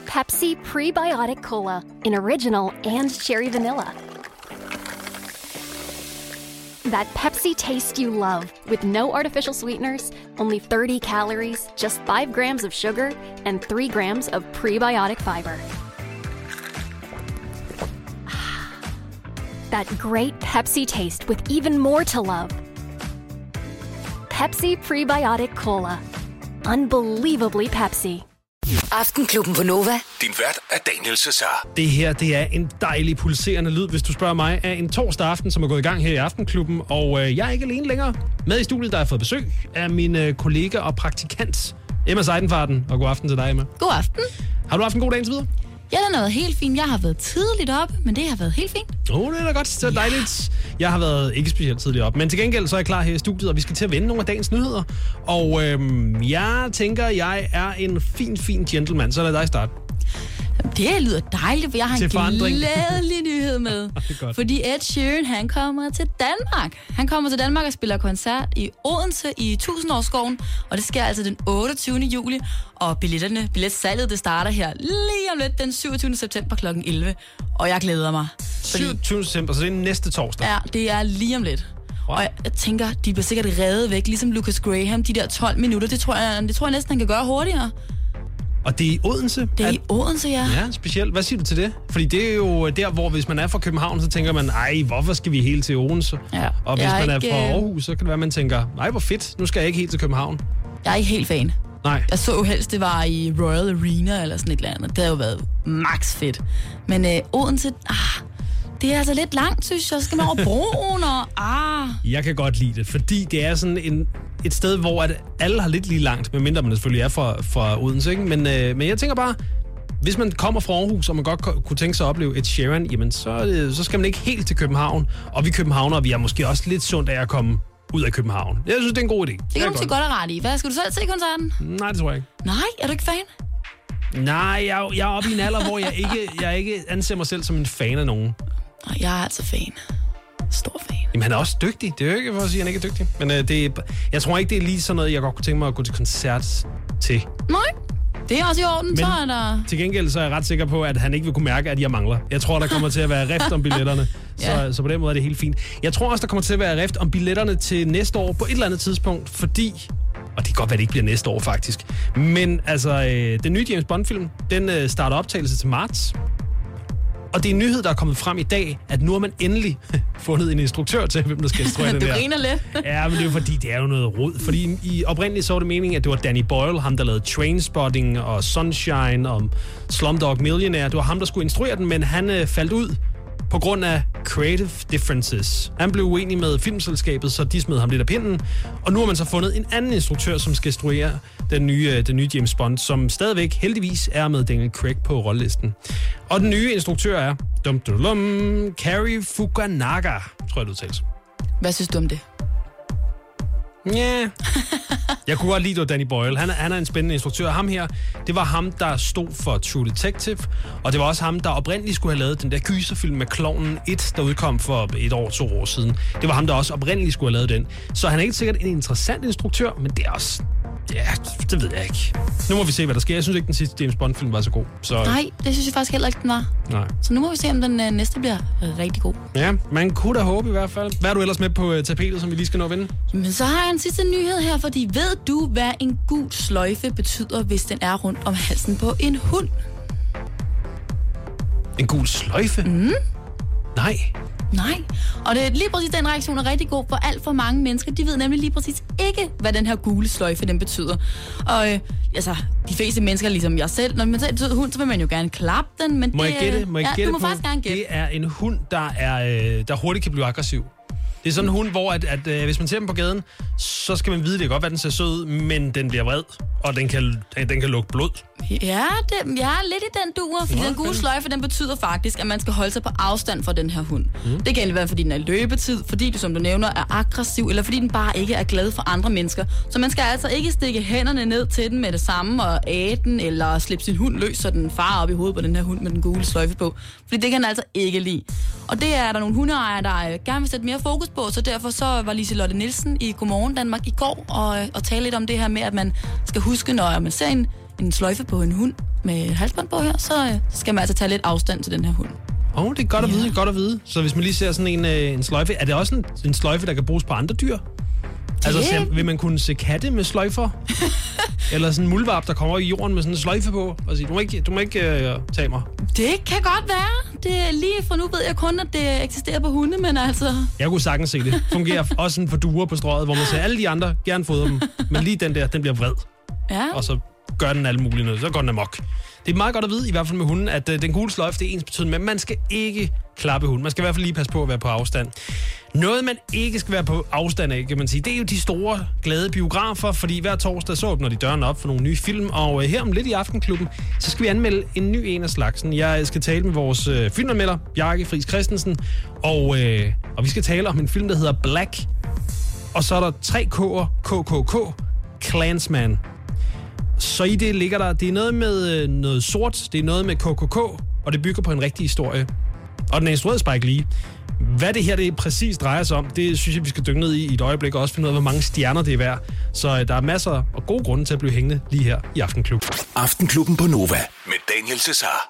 Pepsi Prebiotic Cola in original and cherry vanilla. That Pepsi taste you love, with no artificial sweeteners, only 30 calories, just 5 grams of sugar, and 3 grams of prebiotic fiber. That great Pepsi taste with even more to love. Pepsi Prebiotic Cola. Unbelievably Pepsi. Aftenklubben på Nova. Din vært er Daniel Cesar. Det her, det er en dejlig pulserende lyd, hvis du spørger mig, af en torsdag aften, som er gået i gang her i Aftenklubben. Og jeg er ikke alene længere. Med i studiet, der har jeg fået besøg af min kollega og praktikant, Emma Seidenfarten. Og god aften til dig, Emma. God aften. Har du haft en god dag indtil videre? Ja, det er noget helt fint. Jeg har været tidligt op, men det har været helt fint. Det er da godt. Det er dejligt. Jeg har været ikke specielt tidligt op, men til gengæld så er jeg klar her i studiet, og vi skal til at vende nogle af dagens nyheder. Og jeg tænker, jeg er en fin gentleman, så lad dig starte. Det lyder dejligt, for jeg har en glædelig nyhed med. Fordi Ed Sheeran, han kommer til Danmark. Han kommer til Danmark og spiller koncert i Odense i Tusindårsskoven. Og det sker altså den 28. juli. Og billetsalget, det starter her lige om lidt den 27. september kl. 11. Og jeg glæder mig. 27. september, så det er næste torsdag? Ja, det er lige om lidt. Wow. Og jeg tænker, de bliver sikkert reddet væk, ligesom Lucas Graham, de der 12 minutter. Det tror jeg næsten, han kan gøre hurtigere. Og det er i Odense? Det er i Odense, ja. Ja, specielt. Hvad siger du til det? Fordi det er jo der, hvor hvis man er fra København, så tænker man, hvorfor skal vi helt til Odense? Ja. Og hvis man er fra Aarhus, så kan det være, man tænker, hvor fedt, nu skal jeg ikke helt til København. Jeg er ikke helt fan. Nej. Jeg så jo helst, det var i Royal Arena eller sådan et eller andet. Det har jo været max fedt. Men Odense, det er altså lidt langt, synes jeg. Så skal man over broen og Jeg kan godt lide det, fordi det er sådan et sted, hvor at alle har lidt lige langt, medmindre man selvfølgelig er fra Odense, ikke? Men jeg tænker bare, hvis man kommer fra Aarhus, og man godt kunne tænke sig at opleve Ed Sheeran, jamen så skal man ikke helt til København. Og vi københavnere, vi er måske også lidt sundt af at komme ud af København. Jeg synes, det er en god idé. Det kan du måske godt have ret i. Hvad, skal du selv se koncerten? Nej, det tror jeg ikke. Nej, er du ikke fan? Nej, jeg er oppe i en alder, hvor jeg ikke anser mig selv som en fan af nogen. Jeg er altså fan. Stor fan. Jamen, han er også dygtig. Det er jo ikke for at sige, at han ikke er dygtig. Men jeg tror ikke, det er lige sådan noget, jeg godt kunne tænke mig at gå til koncert til. Nej, det er også i orden. Men så er der... til gengæld så er jeg ret sikker på, at han ikke vil kunne mærke, at jeg mangler. Jeg tror, der kommer til at være rift om billetterne. Ja. Så på den måde er det helt fint. Jeg tror også, der kommer til at være rift om billetterne til næste år på et eller andet tidspunkt, fordi... Og det kan godt være, det ikke bliver næste år, faktisk. Men altså, den nye James Bond-film, den starter optagelse til marts. Og det er en nyhed, der er kommet frem i dag, at nu har man endelig fundet en instruktør til, hvem der skal instruere den der. Du griner lidt. Ja, men det er jo fordi, det er jo noget rod. Fordi oprindeligt så var det meningen, at det var Danny Boyle, ham der lavede Trainspotting og Sunshine og Slumdog Millionaire. Det var ham, der skulle instruere den, men han faldt ud på grund af creative differences. Han blev uenig med filmselskabet, så de smed ham lidt af pinden. Og nu har man så fundet en anden instruktør, som skal instruere den nye James Bond, som stadigvæk heldigvis er med Daniel Craig på rollelisten. Og den nye instruktør er Cary Fukunaga, tror jeg, det udtales. Hvad synes du om det? Ja. Jeg kunne godt lide, det var Danny Boyle. Han er en spændende instruktør. Ham her, det var ham, der stod for True Detective, og det var også ham, der oprindeligt skulle have lavet den der gyserfilm med Klovnen 1, der udkom for 1 år, 2 år siden. Det var ham, der også oprindeligt skulle have lavet den. Så han er ikke sikkert en interessant instruktør, men det er også... Ja, det ved jeg ikke. Nu må vi se, hvad der sker. Jeg synes ikke, den sidste James Bond-film var så god. Så... Nej, det synes jeg faktisk heller ikke, den var. Nej. Så nu må vi se, om den næste bliver rigtig god. Ja, man kunne da håbe i hvert fald. Hvad er du ellers med på tapetet, som vi lige skal nå at vinde? Men så har jeg en sidste nyhed her, fordi ved du, hvad en gul sløjfe betyder, hvis den er rundt om halsen på en hund? En gul sløjfe? Mm. Nej. Og det er lige præcis den reaktion er rigtig god, for alt for mange mennesker, de ved nemlig lige præcis ikke, hvad den her gule sløjfe, den betyder. Og de fleste mennesker, ligesom jeg selv, når man ser en hund, så vil man jo gerne klappe den, men Må jeg gætte? Du må faktisk gerne gætte. Det er en hund, der hurtigt kan blive aggressiv. Det er sådan en hund, hvor at hvis man ser dem på gaden, så skal man vide, det godt, hvad den ser sød ud, men den bliver vred, og den kan lugte blod. Ja, lidt i den duer, fordi den gule sløjfe, den betyder faktisk, at man skal holde sig på afstand fra den her hund. Det kan egentlig være, fordi den er løbetid, fordi du, som du nævner, er aggressiv, eller fordi den bare ikke er glad for andre mennesker. Så man skal altså ikke stikke hænderne ned til den med det samme, og æde den, eller slippe sin hund løs, så den farer op i hovedet på den her hund med den gule sløjfe på. Fordi det kan den altså ikke lide. Og det er der nogle hundeejere, der gerne vil sætte mere fokus på, så derfor så var Liselotte Nielsen i Godmorgen Danmark i går og tale lidt om det her med, at man skal huske, når man ser en sløjfe på en hund, med halsbånd på her, så skal man altså tage lidt afstand til den her hund. Det er godt at vide, godt at vide. Så hvis man lige ser sådan en sløjfe, er det også en sløjfe, der kan bruges på andre dyr? Altså, vil man kunne se katte med sløjfer? Eller sådan en muldvarp, der kommer i jorden med sådan en sløjfe på, og siger, du må ikke tage mig. Det kan godt være. Det er lige for nu ved jeg kun, at det eksisterer på hunde, men altså... Jeg kunne sagtens se det. Fungerer også sådan for duer på strøget, hvor man siger, alle de andre gerne fodrer dem, men lige den der, den bliver vred. Ja. Og så gør den alle mulige noget, så går den amok. Det er meget godt at vide, i hvert fald med hunden, at den gule sløjfe, det er ens betydning, men man skal ikke klappe hunden. Man skal i hvert fald lige passe på at være på afstand. Noget, man ikke skal være på afstand af, kan man sige, det er jo de store, glade biografer, fordi hver torsdag så åbner de dørene op for nogle nye film, og her om lidt i Aftenklubben, så skal vi anmelde en ny en af slagsen. Jeg skal tale med vores filmanmelder, Bjarke Friis Christensen, og vi skal tale om en film, der hedder Black, og så er der 3 K'er, KKK, Klansman. Så i det ligger der, det er noget med noget sort, det er noget med KKK, og det bygger på en rigtig historie. Og den er instrueret Spike Lee. Hvad det her det præcis drejer sig om, det synes jeg, vi skal dykke ned i et øjeblik, og også finde ud af, hvor mange stjerner det er værd. Så der er masser og gode grunde til at blive hængende lige her i Aftenklubben. Aftenklubben på Nova med Daniel Cesar.